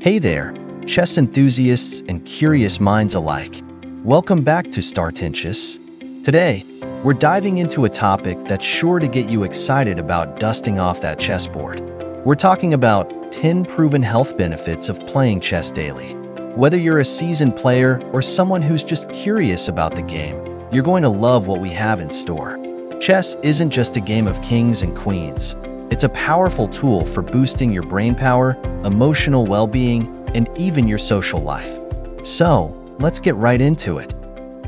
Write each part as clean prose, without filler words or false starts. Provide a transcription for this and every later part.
Hey there, chess enthusiasts and curious minds alike. Welcome back to Startentious. Today, we're diving into a topic that's sure to get you excited about dusting off that chessboard. We're talking about 10 proven health benefits of playing chess daily. Whether you're a seasoned player or someone who's just curious about the game, you're going to love what we have in store. Chess isn't just a game of kings and queens. It's a powerful tool for boosting your brain power, emotional well-being, and even your social life. So, let's get right into it.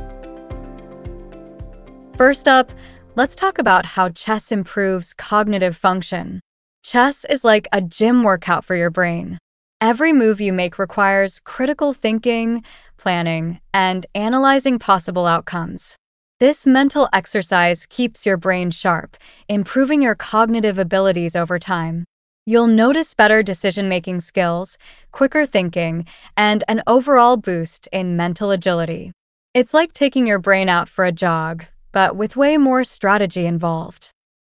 First up, let's talk about how chess improves cognitive function. Chess is like a gym workout for your brain. Every move you make requires critical thinking, planning, and analyzing possible outcomes. This mental exercise keeps your brain sharp, improving your cognitive abilities over time. You'll notice better decision-making skills, quicker thinking, and an overall boost in mental agility. It's like taking your brain out for a jog, but with way more strategy involved.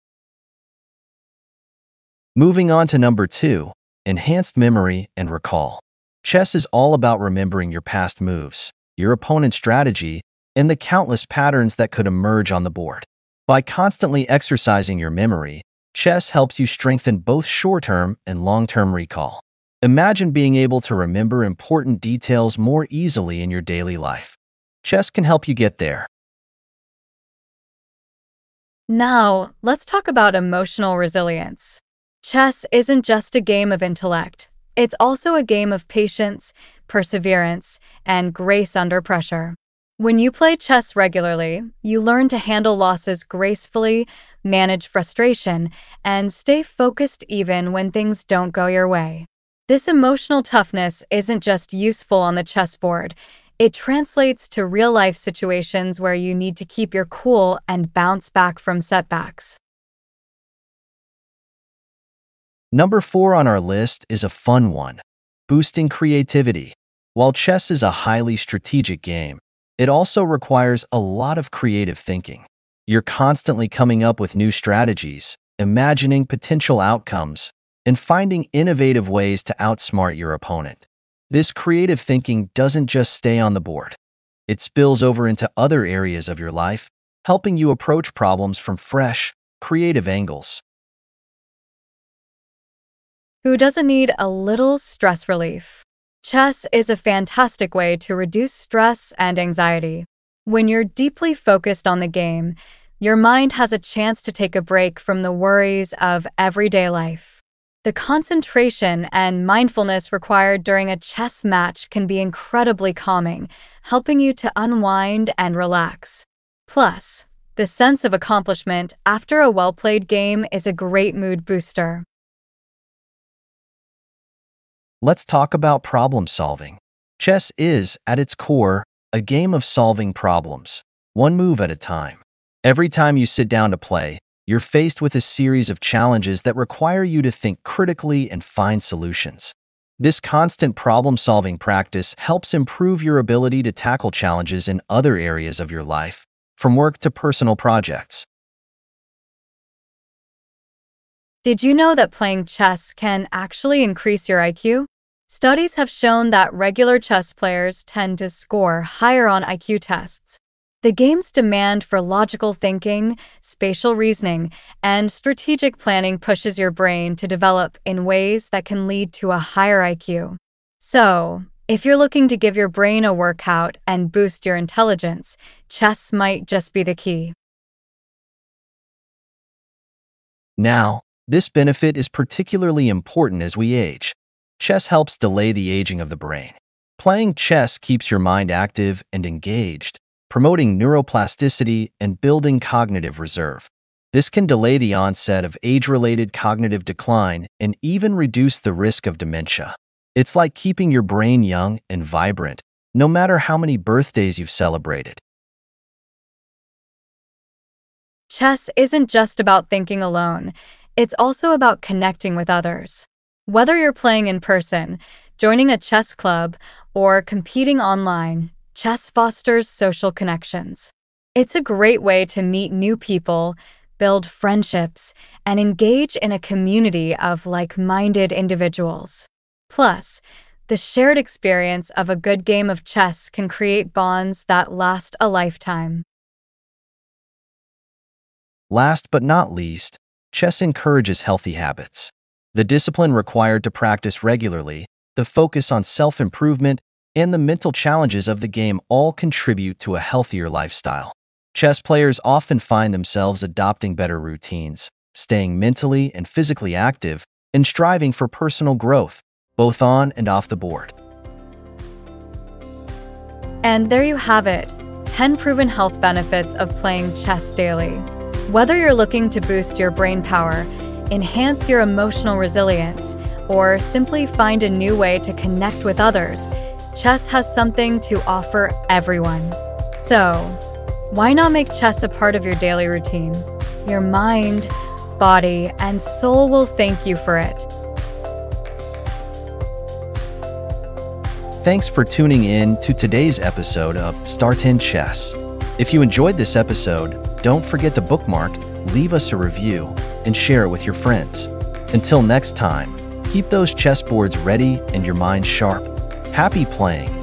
Moving on to number 2, enhanced memory and recall. Chess is all about remembering your past moves, your opponent's strategy, and the countless patterns that could emerge on the board. By constantly exercising your memory, chess helps you strengthen both short-term and long-term recall. Imagine being able to remember important details more easily in your daily life. Chess can help you get there. Now, let's talk about emotional resilience. Chess isn't just a game of intellect. It's also a game of patience, perseverance, and grace under pressure. When you play chess regularly, you learn to handle losses gracefully, manage frustration, and stay focused even when things don't go your way. This emotional toughness isn't just useful on the chessboard. It translates to real-life situations where you need to keep your cool and bounce back from setbacks. Number 4 on our list is a fun one, boosting creativity. While chess is a highly strategic game, it also requires a lot of creative thinking. You're constantly coming up with new strategies, imagining potential outcomes, and finding innovative ways to outsmart your opponent. This creative thinking doesn't just stay on the board. It spills over into other areas of your life, helping you approach problems from fresh, creative angles. Who doesn't need a little stress relief? Chess is a fantastic way to reduce stress and anxiety. When you're deeply focused on the game, your mind has a chance to take a break from the worries of everyday life. The concentration and mindfulness required during a chess match can be incredibly calming, helping you to unwind and relax. Plus, the sense of accomplishment after a well-played game is a great mood booster. Let's talk about problem solving. Chess is, at its core, a game of solving problems, one move at a time. Every time you sit down to play, you're faced with a series of challenges that require you to think critically and find solutions. This constant problem-solving practice helps improve your ability to tackle challenges in other areas of your life, from work to personal projects. Did you know that playing chess can actually increase your IQ? Studies have shown that regular chess players tend to score higher on IQ tests. The game's demand for logical thinking, spatial reasoning, and strategic planning pushes your brain to develop in ways that can lead to a higher IQ. So, if you're looking to give your brain a workout and boost your intelligence, chess might just be the key. Now, this benefit is particularly important as we age. Chess helps delay the aging of the brain. Playing chess keeps your mind active and engaged, promoting neuroplasticity and building cognitive reserve. This can delay the onset of age-related cognitive decline and even reduce the risk of dementia. It's like keeping your brain young and vibrant, no matter how many birthdays you've celebrated. Chess isn't just about thinking alone. It's also about connecting with others. Whether you're playing in person, joining a chess club, or competing online, chess fosters social connections. It's a great way to meet new people, build friendships, and engage in a community of like-minded individuals. Plus, The shared experience of a good game of chess can create bonds that last a lifetime. Last but not least, chess encourages healthy habits. The discipline required to practice regularly, the focus on self-improvement, and the mental challenges of the game all contribute to a healthier lifestyle. Chess players often find themselves adopting better routines, staying mentally and physically active, and striving for personal growth, both on and off the board. And there you have it, 10 proven health benefits of playing chess daily. Whether you're looking to boost your brain power, enhance your emotional resilience, or simply find a new way to connect with others, chess has something to offer everyone. So, why not make chess a part of your daily routine? Your mind, body, and soul will thank you for it. Thanks for tuning in to today's episode of Start in Chess. If you enjoyed this episode, don't forget to bookmark, leave us a review, and share it with your friends. Until next time, keep those chessboards ready and your mind sharp. Happy playing!